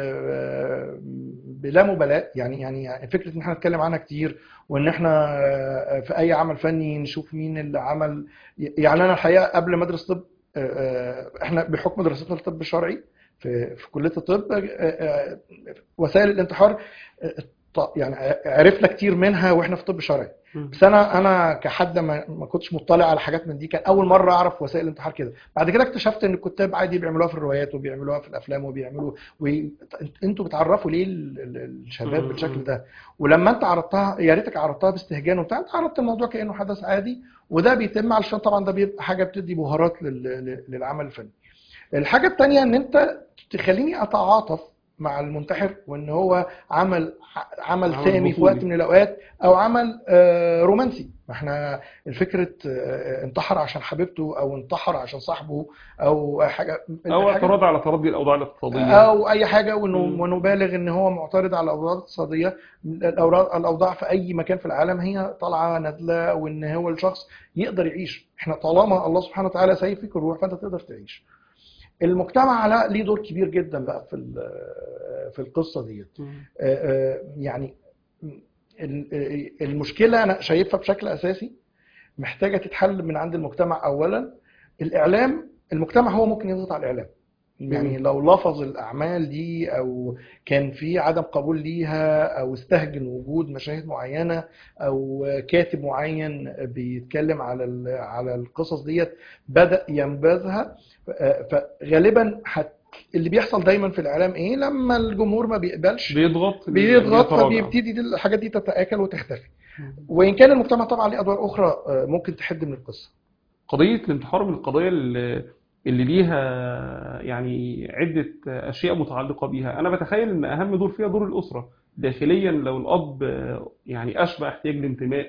بلا مبالاه، يعني يعني فكره ان احنا نتكلم عنها كتير، وان احنا في اي عمل فني نشوف مين اللي عمل. يعني انا الحقيقه قبل ما ادرس طب، احنا بحكم دراستنا للطب الشرعي في في كليه الطب، وسائل الانتحار يعني عرفنا كتير منها واحنا في طب شرعي. بس انا انا كحد ما ما كنتش مطلع على حاجات من دي، كان اول مره اعرف وسائل الانتحار كده. بعد كده اكتشفت ان الكتاب عادي بيعملوها في الروايات وبيعملوها في الافلام وبيعملوا وانتوا بتعرفوا ليه الشباب بالشكل ده؟ ولما انت عرضتها، يا ريتك عرضتها باستهجان وبتاع، انت عرضت الموضوع كانه حدث عادي، وده بيتم علشان طبعا ده بيبقى حاجه بتدي بهارات للعمل الفني. الحاجة التانية ان انت تخليني اتعاطف مع المنتحر، وان هو عمل عمل عمل سامي في وقت بطولي. من الاوقات، او عمل آه، رومانسي. ما احنا الفكرة آه، انتحر عشان حبيبته، او انتحر عشان صاحبه، او حاجة او الحاجات، اعتراض على تردي الاوضاع الاقتصاديه. او اي حاجة، وانه مم. ونبالغ ان هو معترض على الاوضاع الاقتصادية. الأوضاع الأوضاع في اي مكان في العالم هي طالعة نازلة، وان هو الشخص يقدر يعيش. احنا طالما الله سبحانه وتعالى سايب فيك الروح فانت تقدر تعيش. المجتمع لا ليه دور كبير جدا بقى في في القصه ديت. مم. يعني المشكله انا شايفها بشكل اساسي محتاجه تتحل من عند المجتمع اولا. الاعلام، المجتمع هو ممكن يضغط على الاعلام. يعني جميل. لو لفظ الاعمال دي، او كان في عدم قبول ليها، او استهجن وجود مشاهد معينه، او كاتب معين بيتكلم على ال- على القصص ديت بدا ينبذها. فغالبا هت اللي بيحصل دايما في الاعلام ايه؟ لما الجمهور ما بيقبلش بيضغط ال- بيضغط، بيتراجع. فبيبتدي دي الحاجات دي تتآكل وتختفي. مم. وان كان المجتمع طبعا ليه ادوار اخرى آه، ممكن تحد من القصه. قضية الانتحار من القضايا اللي اللي ليها يعني عدة أشياء متعلقة بيها. أنا بتخيل إن أهم دور فيها دور الأسرة داخليا. لو الأب يعني أشبع احتياج الانتماء،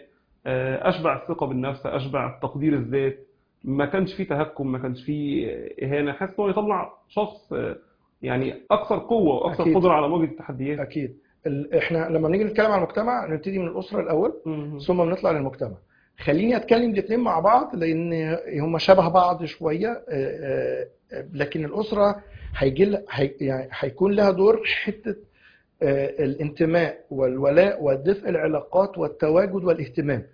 أشبع الثقة بالنفس، أشبع تقدير الذات، ما كانش فيه تهكم، ما كانش فيه إهانة، حاسس إنه يطلع شخص يعني أكثر قوة وأكثر اكيد قدرة على مواجهة التحديات. اكيد. ال- احنا لما بنيجي نتكلم عن المجتمع نبتدي من الاسره الاول، مم. ثم بنطلع للمجتمع. خليني اتكلم الاثنين مع بعض لان هم شبه بعض شويه. آه، آه، آه، لكن الاسره هيجي ل- هي يعني هيكون لها دور حته آه، الانتماء والولاء والدفء العلاقات والتواجد والاهتمام.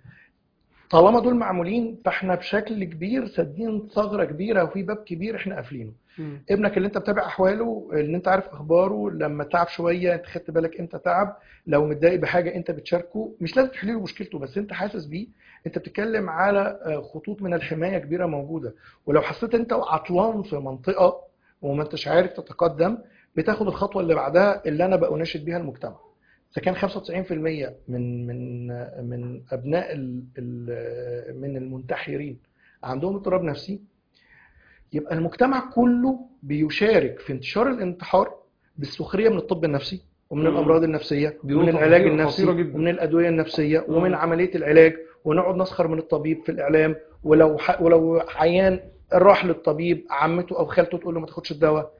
طالما دول معمولين فاحنا بشكل كبير سادين ثغره كبيره، وفي باب كبير احنا قافلينه. مم. ابنك اللي انت بتابع احواله، اللي انت عارف اخباره، لما تعب شويه انت خدت بالك امتى تعب، لو متضايق بحاجه انت بتشاركه، مش لازم تحل له مشكلته بس انت حاسس بيه. انت بتتكلم على آه، خطوط من الحمايه كبيره موجوده. ولو حسيت انت عطلان في منطقه وما انتش عارف تتقدم، بتاخد الخطوه اللي بعدها اللي انا بقى اناشد بيها المجتمع. اذا كان خمسة وتسعين في المية من من من ابناء ال- ال- من المنتحرين عندهم اضطراب نفسي، يبقى المجتمع كله بيشارك في انتشار الانتحار بالسخرية من الطب النفسي، ومن مم. الأمراض النفسية، دي ومن نقطة العلاج خطيرة خطيرة النفسي، جدا. ومن الأدوية النفسية، ومن مم. عملية العلاج. ونقعد نسخر من الطبيب في الإعلام. ولو ح... ولو عيان راح للطبيب، عمته أو خالته تقول له ما تاخدش الدواء.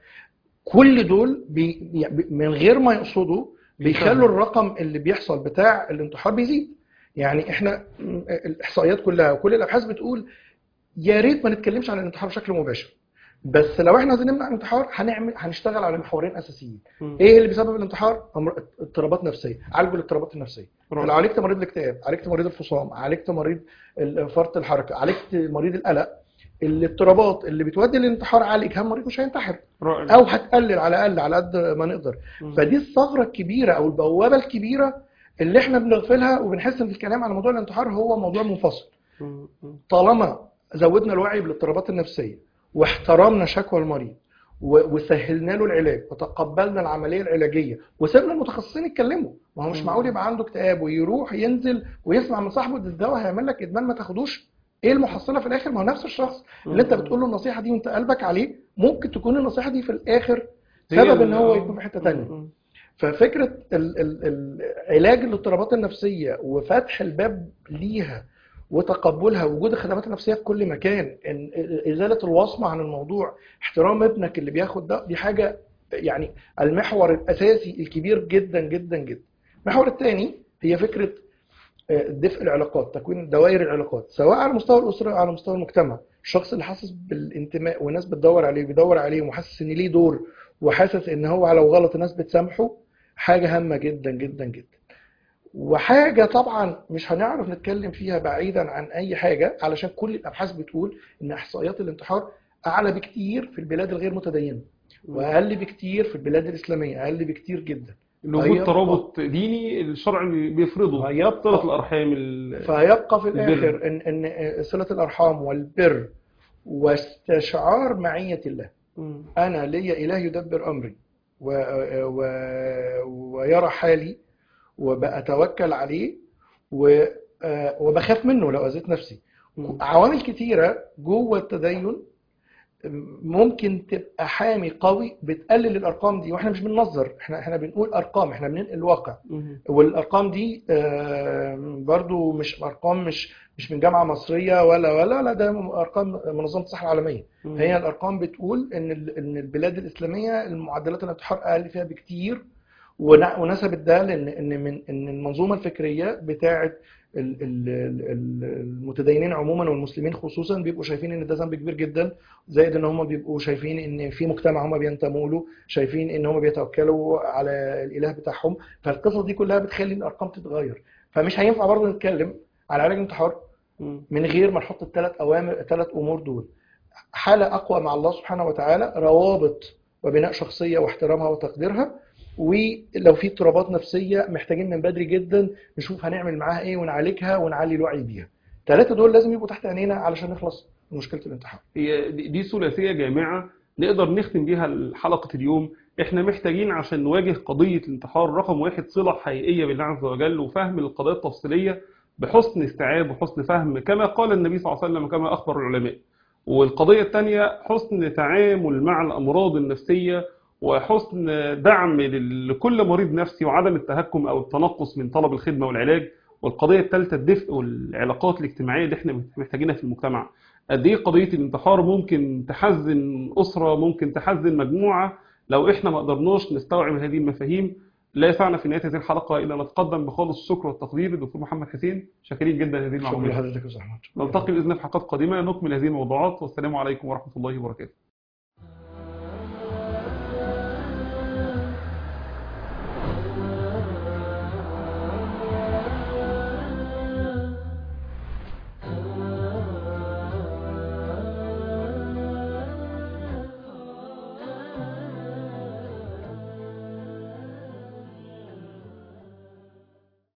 كل دول بي... يعني من غير ما يقصدوا بيخلوا بيساهم. الرقم اللي بيحصل بتاع الانتحار بيزيد. يعني احنا م- الإحصائيات كلها وكل الأبحاث بتقول يا ريت ما نتكلمش عن الانتحار بشكل مباشر، بس لو احنا عايزين نمنع الانتحار هنعمل هنشتغل على محورين اساسيين. مم. ايه اللي بيسبب الانتحار؟ أمر- اضطرابات نفسيه. عالجوا الاضطرابات النفسيه. رائع. لو عالجت مريض الاكتئاب، عالجت مريض الفصام، عالجت مريض ال- فرط الحركه، عالجت مريض القلق، الاضطرابات اللي بتؤدي للانتحار عالجها، المريض مش هينتحر، رائع. او هتقلل على الاقل على قد ما نقدر. مم. فدي الثغره الكبيره او البوابه الكبيره اللي احنا بنغفلها، وبنحس ان الكلام على موضوع الانتحار هو موضوع منفصل. مم. مم. طالما زودنا الوعي بالاضطرابات النفسية، واحترمنا شكوى المريض، و- وسهلنا له العلاج، وتقبلنا العملية العلاجية، وسيبنا المتخصصين يتكلموا. ما هو مش معقول يبقى عنده اكتئاب ويروح ينزل ويسمع من صاحبه ده الدواء هيعمل لك ادمان ما تاخدوش. ايه المحصلة في الاخر؟ ما هو نفس الشخص اللي انت بتقول له النصيحة دي وانت قلبك عليه، ممكن تكون النصيحة دي في الاخر هي سبب ان ال- هو آه. يكون في حتة تانية. مم. ففكرة ال- ال- ال- علاج الاضطرابات النفسية وفتح الباب ليها وتقبلها، وجود الخدمات النفسية في كل مكان، إن إزالة الوصمة عن الموضوع، احترام ابنك اللي بياخد ده، دي حاجة يعني المحور الأساسي الكبير جدا جدا جدا. المحور الثاني هي فكرة آه، دفء العلاقات، تكوين دوائر العلاقات، سواء على مستوى الأسرة أو على مستوى المجتمع. الشخص اللي حاسس بالانتماء والناس بتدور عليه بيدور عليه، وحاسس إن ليه دور، وحاسس إن هو لو غلط الناس بتسامحه، حاجة هامة جدا جدا جدا. وحاجة طبعا مش هنعرف نتكلم فيها بعيدا عن أي حاجة، علشان كل الأبحاث بتقول إن إحصائيات الانتحار أعلى بكتير في البلاد الغير متدينة، وأقل بكتير في البلاد الإسلامية، أقل بكتير جدا. وجود فيبقى ترابط ديني الشرع بيفرضه، صلة فيبقى الأرحام، ال- فيبقى في البر. الآخر إن إن صلة الأرحام والبر واستشعار معية الله. مم. أنا ليا إله يدبر أمري و... و... ويرى حالي، وبأتوكل عليه، و... آه، وبخاف منه لو أذيت نفسي. مم. عوامل كتيرة جوه التدين ممكن تبقى حامي قوي بتقلل الارقام دي، واحنا مش بننظر، احنا احنا بنقول ارقام، احنا بننقل الواقع. مهم. والارقام دي آه، برضو مش ارقام مش مش من جامعه مصريه ولا ولا لا، ده ارقام منظمه الصحه العالميه. هي مهم. الارقام بتقول ان ال- ان البلاد الاسلاميه المعدلات الانتحار اقل فيها بكتير، ون- ونسبت ده لان ان من ان المنظومه الفكريه بتاعه ال- ال- ال- المتدينين عموما والمسلمين خصوصا بيبقوا شايفين ان ده ذنب كبير جدا، زائد ان هم بيبقوا شايفين ان في مجتمع هم بينتموا له، شايفين ان هم بيتوكلوا على الاله بتاعهم. فالقصص دي كلها بتخلي الارقام تتغير. فمش هينفع برضه نتكلم على علاج الانتحار مم. من غير ما نحط الثلاث اوامر، الثلاث امور دول: حالة أقوى مع الله سبحانه وتعالى، روابط وبناء شخصية واحترامها وتقديرها، ولو في اضطرابات نفسية محتاجين من بدري جدا نشوف هنعمل معاها ايه ونعالجها ونعلي الوعي بيها. الثلاثة دول لازم يبقوا تحت عينينا علشان نخلص من مشكلة الانتحار. هي دي دي ثلاثية جامعة نقدر نختم بيها حلقة اليوم. احنا محتاجين عشان نواجه قضية الانتحار رقم واحد صلة حقيقية بالله عز وجل، وفهم القضايا التفصيلية بحسن استيعاب وحسن فهم كما قال النبي صلى الله عليه وسلم وكما أخبر العلماء. والقضية الثانية حسن تعامل مع الأمراض النفسية وحسن دعم لل- لكل مريض نفسي وعدم التهكم أو التنقص من طلب الخدمة والعلاج. والقضية الثالثة الدفء والعلاقات الاجتماعية اللي احنا محتاجينها في المجتمع. قد ايه قضية الانتحار ممكن تحزن أسرة، ممكن تحزن مجموعة لو احنا ما قدرناش نستوعب هذه المفاهيم. لا يسعنا في نهاية هذه الحلقة إلا نتقدم بخالص الشكر والتقدير للدكتور محمد حسين، شاكرين جدا هذه شكرا المعلومات. لحضرتك يا أستاذ أحمد. نلتقي بإذن الله في حلقات قادمة نكمل هذه الموضوعات، والسلام عليكم ورحمة الله وبركاته.